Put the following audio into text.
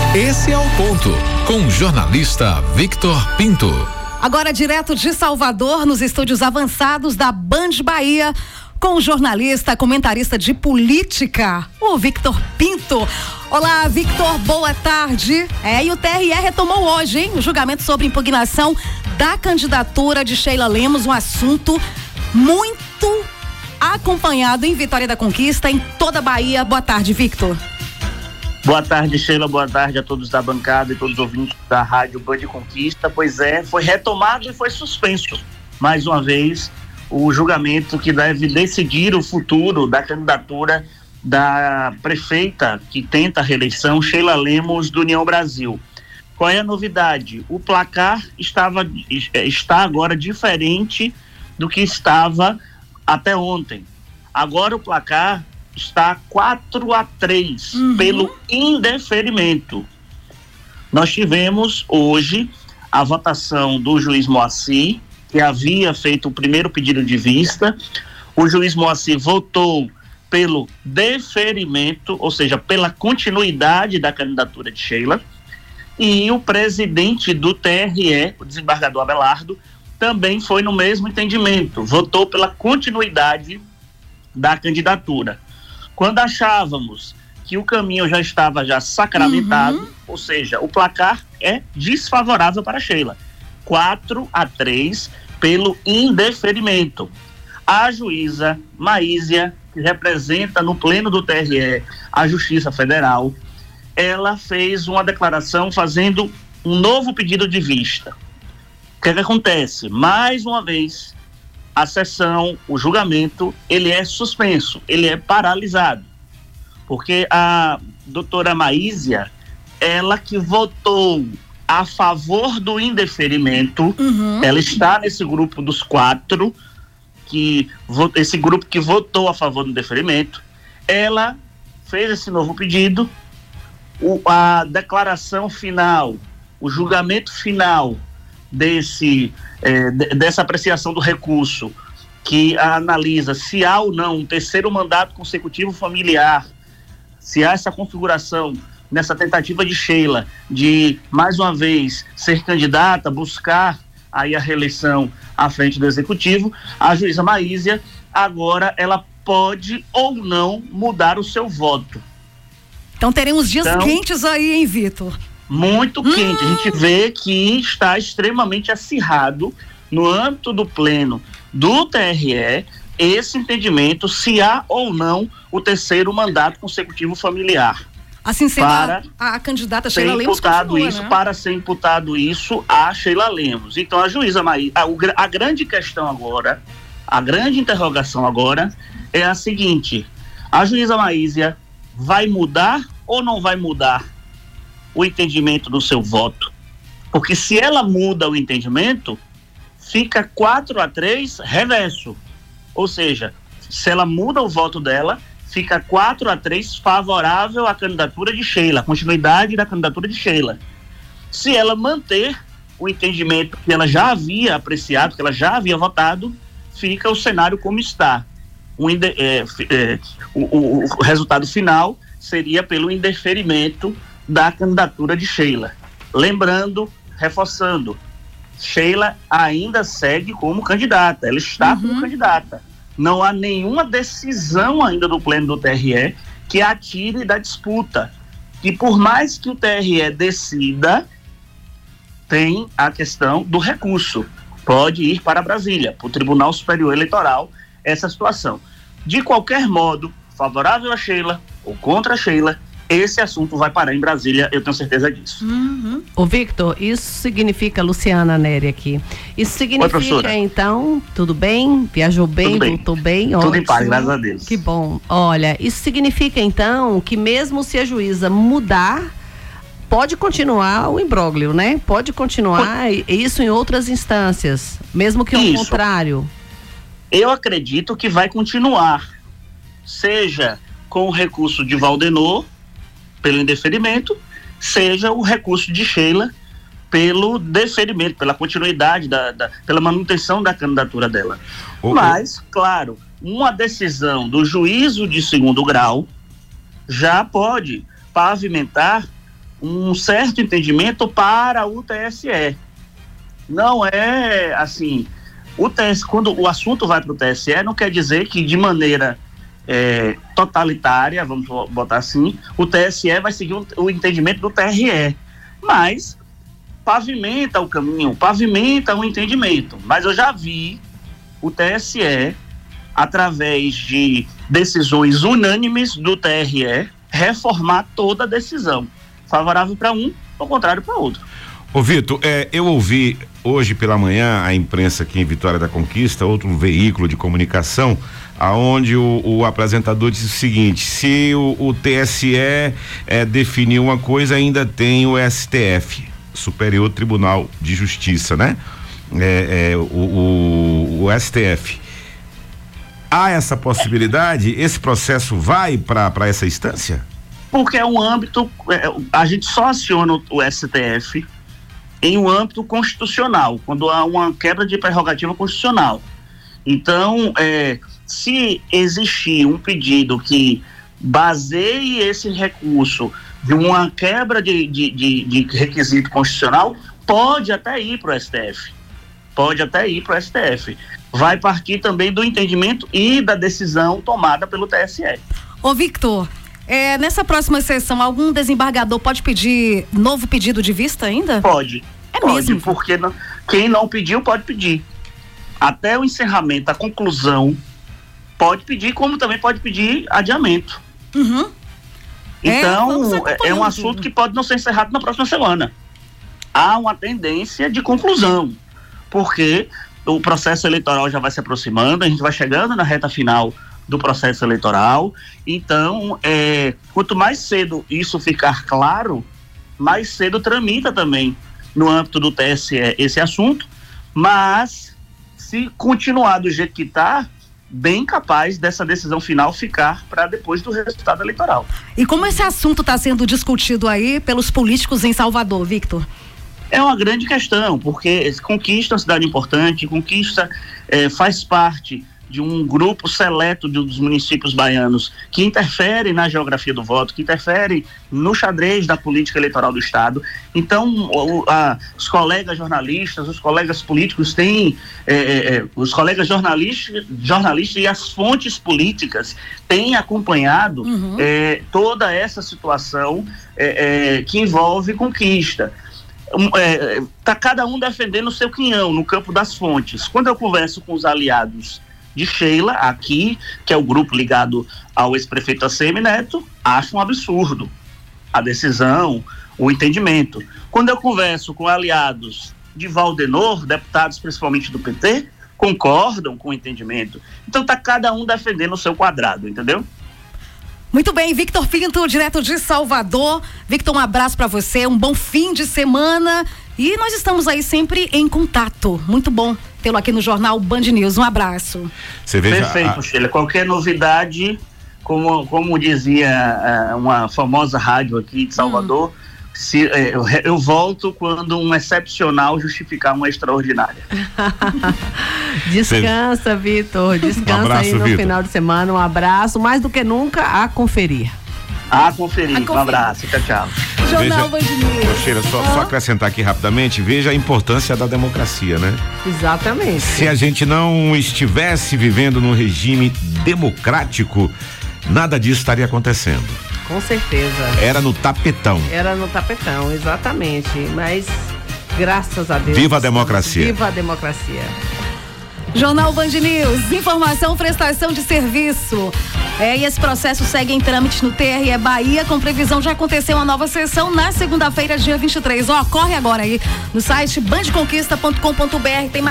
Esse é o ponto, com o jornalista Victor Pinto. Agora direto de Salvador, nos estúdios avançados da Band Bahia, com o jornalista, comentarista de política, o Victor Pinto. Olá, Victor, boa tarde. E o TRE retomou hoje, hein, o julgamento sobre impugnação da candidatura de Sheila Lemos, um assunto muito acompanhado em Vitória da Conquista, em toda a Bahia. Boa tarde, Victor. Boa tarde, Sheila, boa tarde a todos da bancada e todos os ouvintes da Rádio Band Conquista. Pois é, foi retomado e foi suspenso, mais uma vez, o julgamento que deve decidir o futuro da candidatura da prefeita que tenta a reeleição, Sheila Lemos, do União Brasil. Qual é a novidade? O placar está agora diferente do que estava até ontem. Agora o placar está 4-3 pelo indeferimento. Nós tivemos hoje a votação do juiz Moacir, que havia feito o primeiro pedido de vista. O juiz Moacir votou pelo deferimento, ou seja, pela continuidade da candidatura de Sheila, e o presidente do TRE, o desembargador Abelardo, também foi no mesmo entendimento, votou pela continuidade da candidatura. Quando achávamos que o caminho já estava sacramentado, ou seja, o placar é desfavorável para Sheila. 4-3 pelo indeferimento. A juíza Maísia, que representa no pleno do TRE a Justiça Federal, ela fez uma declaração fazendo um novo pedido de vista. O que acontece? Mais uma vez, a sessão, o julgamento, ele é suspenso, ele é paralisado, porque a doutora Maísia, ela que votou a favor do indeferimento, ela está nesse grupo dos 4, esse grupo que votou a favor do indeferimento, ela fez esse novo pedido, a declaração final, o julgamento final dessa apreciação do recurso, que analisa se há ou não um terceiro mandato consecutivo familiar, se há essa configuração nessa tentativa de Sheila de, mais uma vez, ser candidata, buscar aí a reeleição à frente do executivo, a juíza Maísia, agora ela pode ou não mudar o seu voto. Então teremos dias quentes aí, hein, Vitor? Muito quente. A gente vê que está extremamente acirrado no âmbito do pleno do TRE esse entendimento se há ou não o terceiro mandato consecutivo familiar. Assim sendo, a candidata Sheila Lemos continua, né? Para ser imputado isso a Sheila Lemos. Então a juíza Maísia, a grande questão agora, a grande interrogação agora é a seguinte: a juíza Maísia vai mudar ou não vai mudar o entendimento do seu voto? Porque se ela muda o entendimento, fica 4-3 reverso. Ou seja, se ela muda o voto dela, fica 4-3 favorável à candidatura de Sheila, a continuidade da candidatura de Sheila. Se ela manter o entendimento que ela já havia apreciado, que ela já havia votado, fica o cenário como está. O resultado final seria pelo indeferimento da candidatura de Sheila. Lembrando, reforçando, Sheila ainda segue como candidata, ela está como candidata. Não há nenhuma decisão ainda do pleno do TRE que a tire da disputa. E por mais que o TRE decida, tem a questão do recurso. Pode ir para Brasília, para o Tribunal Superior Eleitoral, essa situação. De qualquer modo, favorável a Sheila ou contra a Sheila, esse assunto vai parar em Brasília, eu tenho certeza disso. Ô Victor, isso significa, Luciana Nery aqui, isso significa então, tudo bem? Viajou bem, voltou bem? Tudo ótimo. Em paz, graças a Deus. Que bom. Olha, isso significa então que mesmo se a juíza mudar, pode continuar o imbróglio, né? Pode continuar isso em outras instâncias, mesmo que ao contrário. Eu acredito que vai continuar, seja com o recurso de Valdenor, pelo indeferimento, seja o recurso de Sheila pelo deferimento, pela continuidade, pela manutenção da candidatura dela. Mas, claro, uma decisão do juízo de segundo grau já pode pavimentar um certo entendimento para o TSE. Não é assim, quando o assunto vai para o TSE, não quer dizer que de maneira totalitária, vamos botar assim, o TSE vai seguir o entendimento do TRE, mas pavimenta o caminho, pavimenta o entendimento. Mas eu já vi o TSE, através de decisões unânimes do TRE, reformar toda a decisão, favorável para um, ao contrário para outro. Ô Vitor, eu ouvi hoje pela manhã a imprensa aqui em Vitória da Conquista, outro veículo de comunicação, aonde o apresentador disse o seguinte: se o TSE definir uma coisa, ainda tem o STF, Superior Tribunal de Justiça, né? O STF. Há essa possibilidade? Esse processo vai para essa instância? Porque é um âmbito, a gente só aciona o STF em um âmbito constitucional, quando há uma quebra de prerrogativa constitucional. Então, se existir um pedido que baseie esse recurso de uma quebra de requisito constitucional, pode até ir para o STF. Vai partir também do entendimento e da decisão tomada pelo TSE. Ô Victor, nessa próxima sessão, algum desembargador pode pedir novo pedido de vista ainda? Pode. Pode, mesmo? Porque quem não pediu pode pedir. Até o encerramento, a conclusão, pode pedir, como também pode pedir adiamento. Uhum. Então, é um assunto que pode não ser encerrado na próxima semana. Há uma tendência de conclusão, porque o processo eleitoral já vai se aproximando, a gente vai chegando na reta final do processo eleitoral. Então, quanto mais cedo isso ficar claro, mais cedo tramita também no âmbito do TSE esse assunto, mas se continuar do jeito que está, bem capaz dessa decisão final ficar para depois do resultado eleitoral. E como esse assunto está sendo discutido aí pelos políticos em Salvador, Victor? É uma grande questão, porque Conquista é uma cidade importante, Conquista faz parte de um grupo seleto dos municípios baianos que interfere na geografia do voto, que interfere no xadrez da política eleitoral do Estado. Então, os colegas jornalistas, os colegas políticos têm, os colegas jornalistas e as fontes políticas têm acompanhado toda essa situação que envolve Conquista. Tá cada um defendendo o seu quinhão no campo das fontes. Quando eu converso com os aliados de Sheila aqui, que é o grupo ligado ao ex-prefeito ACM Neto, acho um absurdo a decisão, o entendimento. Quando eu converso com aliados de Valdenor, deputados principalmente do PT, concordam com o entendimento. Então tá cada um defendendo o seu quadrado, entendeu? Muito bem, Victor Pinto, direto de Salvador. Victor, um abraço para você, um bom fim de semana e nós estamos aí sempre em contato. Muito bom tê-lo aqui no Jornal Band News. Um abraço. Perfeito, Sheila. Qualquer novidade, como dizia uma famosa rádio aqui de Salvador, eu volto quando um excepcional justificar uma extraordinária. Descansa, Vitor. Descansa abraço, aí no Vitor. Final de semana. Um abraço, mais do que nunca, a conferir. Um abraço. Tchau. Jornal Band News. Sheila, só acrescentar aqui rapidamente, veja a importância da democracia, né? Exatamente. Se a gente não estivesse vivendo num regime democrático, nada disso estaria acontecendo. Com certeza. Era no tapetão, exatamente. Mas, graças a Deus. Viva a democracia. Viva a democracia. Jornal Band News, informação, prestação de serviço. E esse processo segue em trâmite no TRE Bahia, com previsão de acontecer uma nova sessão na segunda-feira, dia 23. Corre agora aí no site bandeconquista.com.br, tem